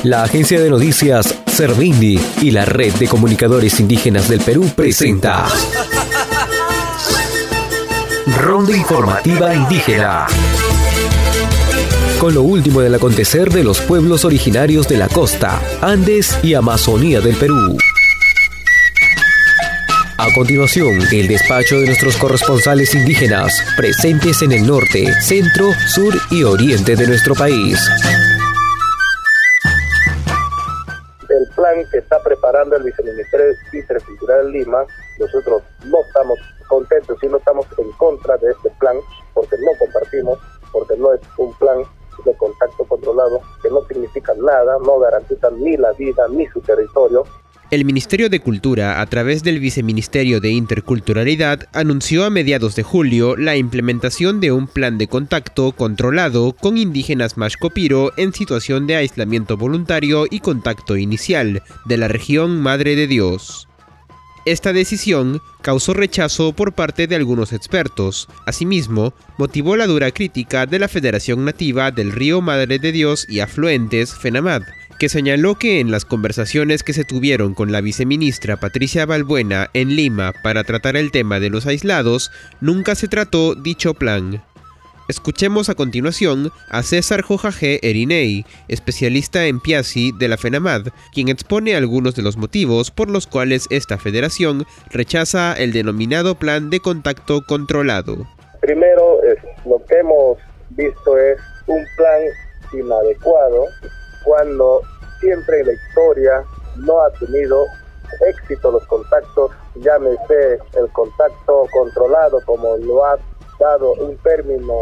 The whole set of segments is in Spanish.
La agencia de noticias Servindi y la Red de Comunicadores Indígenas del Perú presenta Ronda Informativa Indígena, con lo último del acontecer de los pueblos originarios de la costa, Andes y Amazonía del Perú. A continuación, el despacho de nuestros corresponsales indígenas, presentes en el norte, centro, sur y oriente de nuestro país. El plan que está preparando el Viceministerio Intercultural Lima, nosotros no estamos contentos y no estamos en contra de este plan, porque no compartimos, porque no es un plan de contacto controlado, que no significa nada, no garantiza ni la vida ni su territorio. El Ministerio de Cultura, a través del Viceministerio de Interculturalidad, anunció a mediados de julio la implementación de un plan de contacto controlado con indígenas Maxcopiro en situación de aislamiento voluntario y contacto inicial de la región Madre de Dios. Esta decisión causó rechazo por parte de algunos expertos. Asimismo, motivó la dura crítica de la Federación Nativa del Río Madre de Dios y Afluentes, FENAMAD, que señaló que en las conversaciones que se tuvieron con la viceministra Patricia Balbuena en Lima para tratar el tema de los aislados, nunca se trató dicho plan. Escuchemos a continuación a César Jojajé Erinei, especialista en Piasi de la FENAMAD, quien expone algunos de los motivos por los cuales esta federación rechaza el denominado plan de contacto controlado. Primero, lo que hemos visto es un plan inadecuado, cuando siempre en la historia no ha tenido éxito los contactos, llámese el contacto controlado, como lo ha dado un término,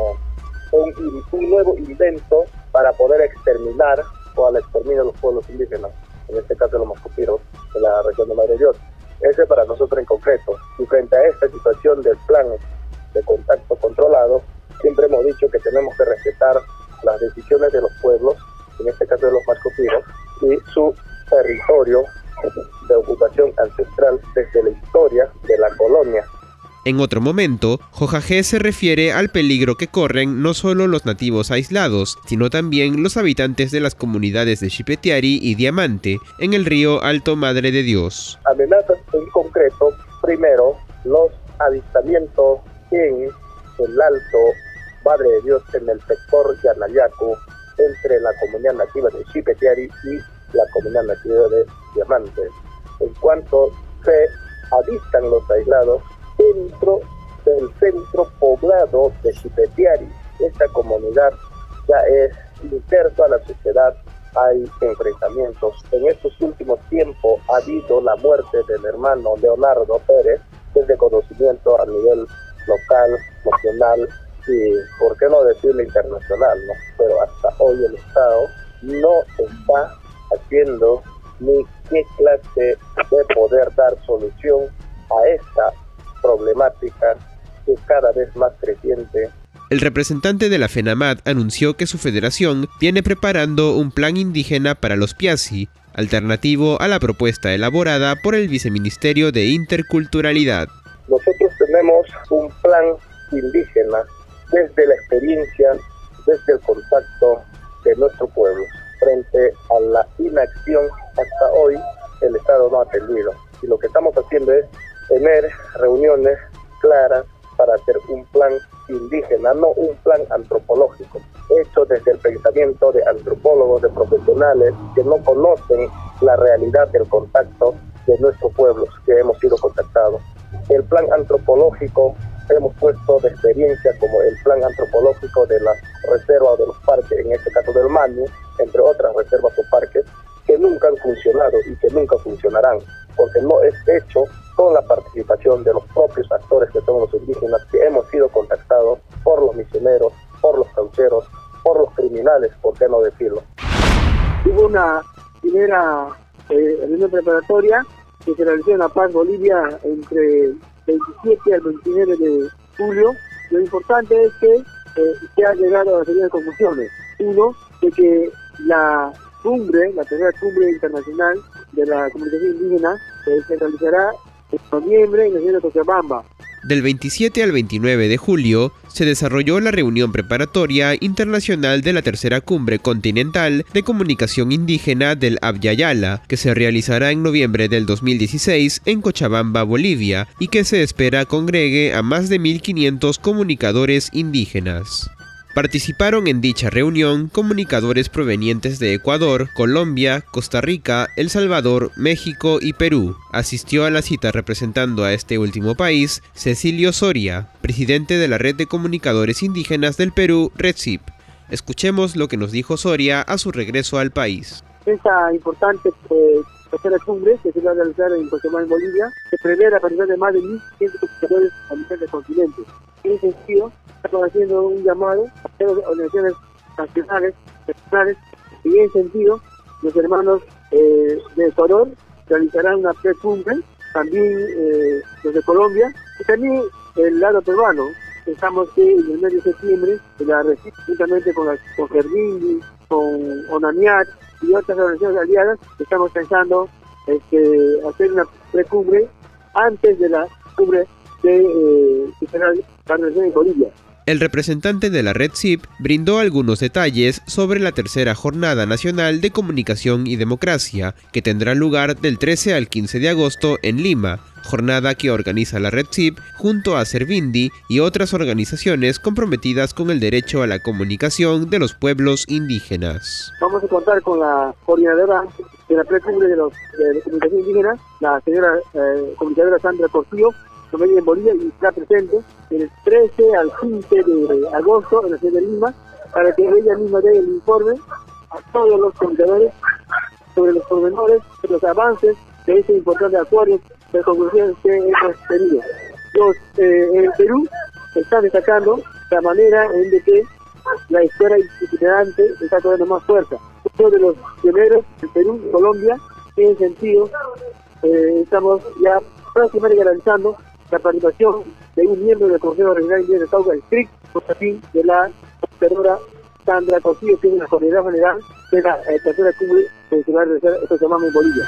un nuevo invento para poder exterminar o al exterminio de los pueblos indígenas, en este caso los Maxcopiros, en la región de Madre de Dios. Ese para nosotros en concreto. Y frente a esta situación del plan de contacto controlado, siempre hemos dicho que tenemos que respetar las decisiones de los pueblos, en este caso de los Maxcopiros, y su territorio de ocupación ancestral desde la historia de la colonia. En otro momento, Jojajé se refiere al peligro que corren no solo los nativos aislados, sino también los habitantes de las comunidades de Xipetiari y Diamante, en el río Alto Madre de Dios. Amenazas en concreto, primero, los avistamientos en el Alto Madre de Dios, en el sector Yanayacu, entre la comunidad nativa de Xipetiari y la comunidad nativa de Diamante. En cuanto se avistan los aislados dentro del centro poblado de Xipetiari, esta comunidad ya es inserta a la sociedad, hay enfrentamientos. En estos últimos tiempos ha habido la muerte del hermano Leonardo Pérez, desde conocimiento a nivel local, nacional y, por qué no decirlo, internacional, ¿no? Pero hasta hoy el Estado no está haciendo ni qué clase de poder dar solución a esta problemática que es cada vez más creciente. El representante de la FENAMAD anunció que su federación viene preparando un plan indígena para los Piasi, alternativo a la propuesta elaborada por el Viceministerio de Interculturalidad. Nosotros tenemos un plan indígena desde la experiencia, desde el contacto de nuestro pueblo. Frente a la inacción, hasta hoy el Estado no ha atendido. Y lo que estamos haciendo es tener reuniones claras para hacer un plan indígena, no un plan antropológico, hecho desde el pensamiento de antropólogos, de profesionales que no conocen la realidad del contacto de nuestros pueblos que hemos sido contactados. El plan antropológico hemos puesto de experiencia como el plan antropológico de las reservas o de los parques, en este caso del Manu, entre otras reservas o parques, que nunca han funcionado y que nunca funcionarán, porque no es hecho con la participación de los propios actores que son los indígenas, que hemos sido contactados por los misioneros, por los caucheros, por los criminales, por qué no decirlo. Hubo una primera reunión preparatoria que se realizó en La Paz, Bolivia, entre el 27 al 29 de julio. Lo importante es que se ha llegado a una serie de conclusiones. Uno, de que la tercera cumbre internacional de la comunicación indígena se realizará en noviembre en la ciudad de Cochabamba. Del 27 al 29 de julio se desarrolló la reunión preparatoria internacional de la tercera cumbre continental de comunicación indígena del Abya Yala, que se realizará en noviembre del 2016 en Cochabamba, Bolivia, y que se espera congregue a más de 1.500 comunicadores indígenas. Participaron en dicha reunión comunicadores provenientes de Ecuador, Colombia, Costa Rica, El Salvador, México y Perú. Asistió a la cita representando a este último país Cecilio Soria, presidente de la Red de Comunicadores Indígenas del Perú, REDCIP. Escuchemos lo que nos dijo Soria a su regreso al país. Esta importante tercera cumbre que se va a realizar en Cochabamba, en Bolivia, se prevé la participación de más de 1.500 comunicadores a nivel del continente. En ese sentido, estamos haciendo un llamado a las organizaciones nacionales, regionales, y en ese sentido, los hermanos de Ecuador realizarán una pre-cumbre, también los de Colombia, y también el lado peruano. Pensamos que en el mes de septiembre, la REDCIP, juntamente con Servindi, con ONAMIAT y otras organizaciones aliadas, estamos pensando hacer una precumbre antes de la cumbre que será la organización en Bolivia. El representante de la REDCIP brindó algunos detalles sobre la tercera Jornada Nacional de Comunicación y Democracia, que tendrá lugar del 13 al 15 de agosto en Lima, jornada que organiza la REDCIP junto a Servindi y otras organizaciones comprometidas con el derecho a la comunicación de los pueblos indígenas. Vamos a contar con la coordinadora de la precumbre de comunicación indígena, la señora comunicadora Sandra Cortillo, en Bolivia, y está presente del 13 al 15 de agosto en la ciudad de Lima, para que ella misma dé el informe a todos los comunicadores sobre los pormenores, de los avances de este importante acuerdo de conclusiones que hemos tenido. En Perú está destacando la manera en que la escuela itinerante está cobrando más fuerza. Uno de los pioneros en Perú y Colombia, en ese sentido, estamos ya prácticamente garantizando la participación de un miembro del Consejo Regional Indígena de Cauca, el CRIC, por fin de la doctora Sandra Cortillo, que es la coordinadora general de la tercera cumbre que se va a realizar en Bolivia.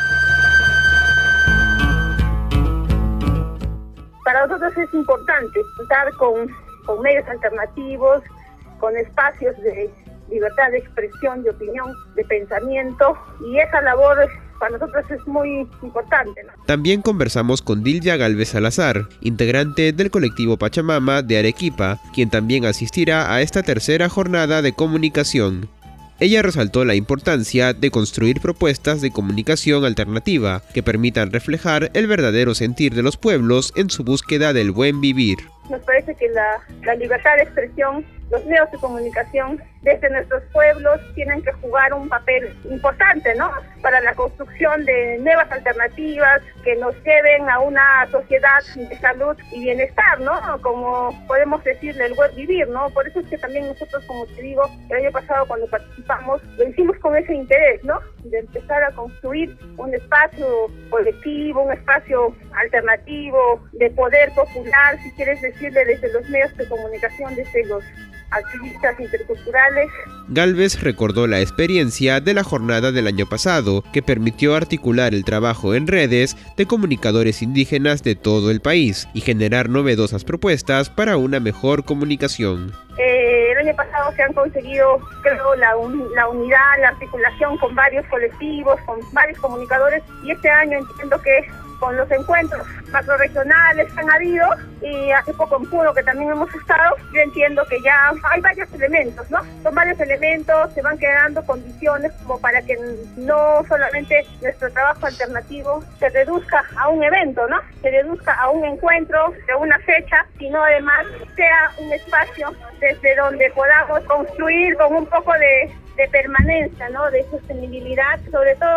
Para nosotros es importante contar con medios alternativos, con espacios de libertad de expresión, de opinión, de pensamiento, y esa labor para nosotros es muy importante, ¿no? También conversamos con Dilya Galvez Salazar, integrante del colectivo Pachamama de Arequipa, quien también asistirá a esta tercera jornada de comunicación. Ella resaltó la importancia de construir propuestas de comunicación alternativa que permitan reflejar el verdadero sentir de los pueblos en su búsqueda del buen vivir. Nos parece que la libertad de expresión, los medios de comunicación desde nuestros pueblos tienen que jugar un papel importante, ¿no?, para la construcción de nuevas alternativas que nos lleven a una sociedad de salud y bienestar, ¿no?, como podemos decirle, el buen vivir, ¿no? Por eso es que también nosotros, como te digo, el año pasado cuando participamos, lo hicimos con ese interés, ¿no?, de empezar a construir un espacio colectivo, un espacio alternativo, de poder popular, si quieres decirle, desde los medios de comunicación, desde los activistas interculturales. Galvez recordó la experiencia de la jornada del año pasado, que permitió articular el trabajo en redes de comunicadores indígenas de todo el país y generar novedosas propuestas para una mejor comunicación. El año pasado se han conseguido, creo, la unidad, la articulación con varios colectivos, con varios comunicadores, y este año entiendo que con los encuentros macrorregionales que han habido, y hace poco en Puno, que también hemos estado, yo entiendo que ya hay varios elementos, ¿no? Son varios elementos, se van quedando condiciones como para que no solamente nuestro trabajo alternativo se reduzca a un evento, ¿no?, se reduzca a un encuentro de una fecha, sino además sea un espacio desde donde podamos construir con un poco de permanencia, ¿no?, de sostenibilidad, sobre todo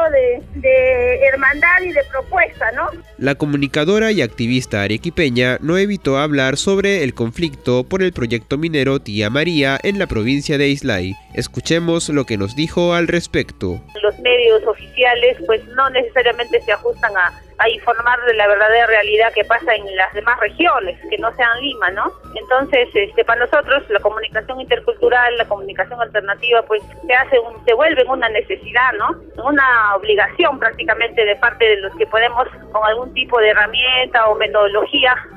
de hermandad y de propuesta, ¿no? La comunicadora y activista arequipeña no evitó hablar sobre el conflicto por el proyecto minero Tía María en la provincia de Islay. Escuchemos lo que nos dijo al respecto. Los medios oficiales pues no necesariamente se ajustan a informar de la verdadera realidad que pasa en las demás regiones, que no sean Lima, ¿no? Entonces, para nosotros la comunicación intercultural, la comunicación alternativa, pues se vuelve una necesidad, ¿no?, una obligación prácticamente de parte de los que podemos, con algún tipo de herramienta o metodología,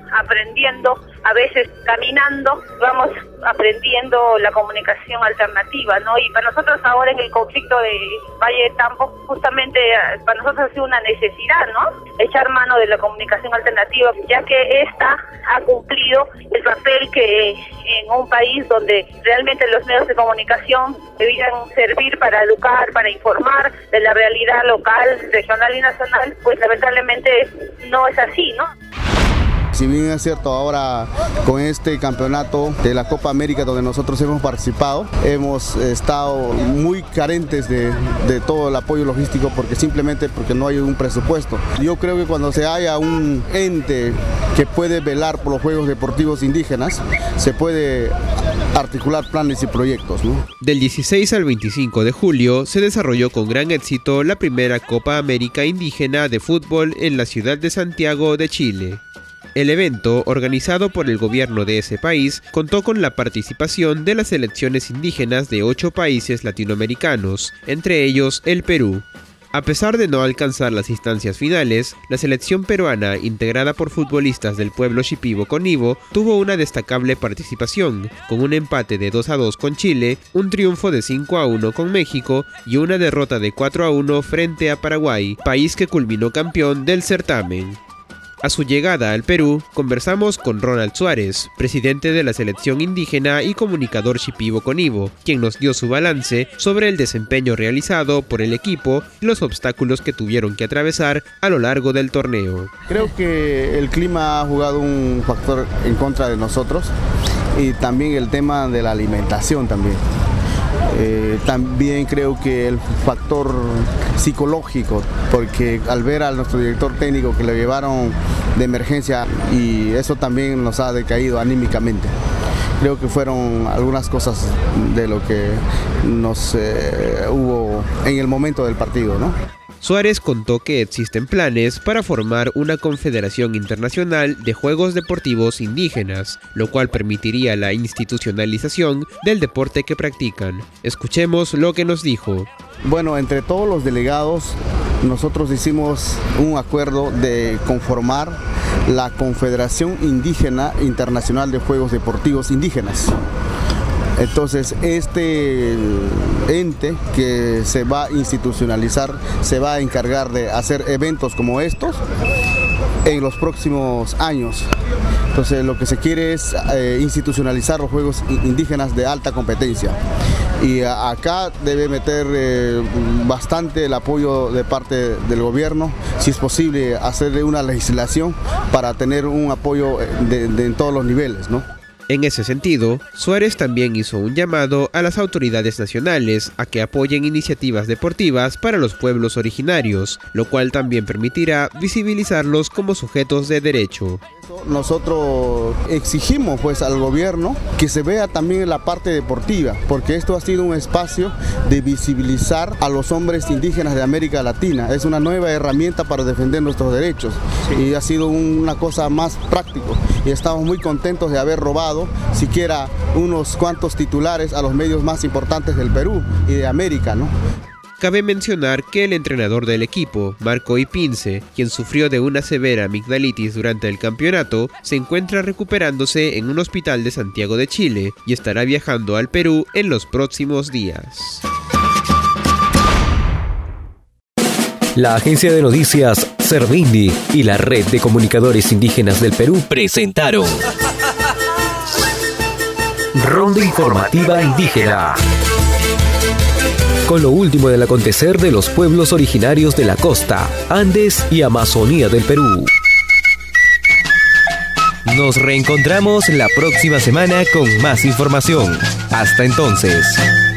aprendiendo, a veces caminando, vamos aprendiendo la comunicación alternativa, ¿no? Y para nosotros ahora en el conflicto de Valle de Tambo, justamente para nosotros ha sido una necesidad, ¿no? Echar mano de la comunicación alternativa, ya que esta ha cumplido el papel que en un país donde realmente los medios de comunicación debían servir para educar, para informar de la realidad local, regional y nacional, pues lamentablemente no es así, ¿no? Si bien es cierto, ahora con este campeonato de la Copa América donde nosotros hemos participado, hemos estado muy carentes de todo el apoyo logístico simplemente porque no hay un presupuesto. Yo creo que cuando se haya un ente que puede velar por los Juegos Deportivos Indígenas, se puede articular planes y proyectos, ¿no? Del 16 al 25 de julio se desarrolló con gran éxito la primera Copa América Indígena de fútbol en la ciudad de Santiago de Chile. El evento, organizado por el gobierno de ese país, contó con la participación de las selecciones indígenas de 8 países latinoamericanos, entre ellos el Perú. A pesar de no alcanzar las instancias finales, la selección peruana, integrada por futbolistas del pueblo Shipibo-Conibo, tuvo una destacable participación, con un empate de 2-2 con Chile, un triunfo de 5-1 con México y una derrota de 4-1 frente a Paraguay, país que culminó campeón del certamen. A su llegada al Perú, conversamos con Ronald Suárez, presidente de la selección indígena y comunicador Shipibo-Conibo, quien nos dio su balance sobre el desempeño realizado por el equipo y los obstáculos que tuvieron que atravesar a lo largo del torneo. Creo que el clima ha jugado un factor en contra de nosotros y también el tema de la alimentación también. También creo que el factor psicológico, porque al ver a nuestro director técnico que lo llevaron de emergencia y eso también nos ha decaído anímicamente. Creo que fueron algunas cosas de lo que nos hubo en el momento del partido, ¿no? Suárez contó que existen planes para formar una confederación internacional de juegos deportivos indígenas, lo cual permitiría la institucionalización del deporte que practican. Escuchemos lo que nos dijo. Bueno, entre todos los delegados, nosotros hicimos un acuerdo de conformar la Confederación Indígena Internacional de Juegos Deportivos Indígenas. Entonces, este ente que se va a institucionalizar, se va a encargar de hacer eventos como estos en los próximos años. Entonces, lo que se quiere es institucionalizar los juegos indígenas de alta competencia. Y acá debe meter bastante el apoyo de parte del gobierno, si es posible hacerle una legislación para tener un apoyo en todos los niveles, ¿no? En ese sentido, Suárez también hizo un llamado a las autoridades nacionales a que apoyen iniciativas deportivas para los pueblos originarios, lo cual también permitirá visibilizarlos como sujetos de derecho. Nosotros exigimos pues al gobierno que se vea también la parte deportiva, porque esto ha sido un espacio de visibilizar a los hombres indígenas de América Latina. Es una nueva herramienta para defender nuestros derechos y ha sido una cosa más práctico y estamos muy contentos de haber robado siquiera unos cuantos titulares a los medios más importantes del Perú y de América, ¿no? Cabe mencionar que el entrenador del equipo, Marco Ipince, quien sufrió de una severa amigdalitis durante el campeonato, se encuentra recuperándose en un hospital de Santiago de Chile y estará viajando al Perú en los próximos días. La agencia de noticias Servindi y la Red de Comunicadores Indígenas del Perú presentaron Ronda Informativa Indígena, con lo último del acontecer de los pueblos originarios de la costa, Andes y Amazonía del Perú. Nos reencontramos la próxima semana con más información. Hasta entonces.